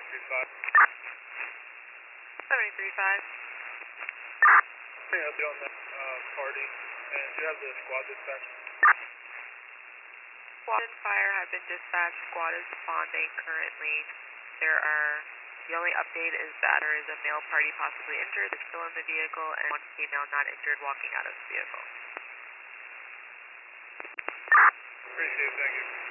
735. Hey, update on that party, and do you have the squad dispatch? Squad and fire have been dispatched. Squad is responding currently. The only update is that there is a male party possibly injured. They're still in the vehicle, and one female not injured walking out of the vehicle. Appreciate it, thank you.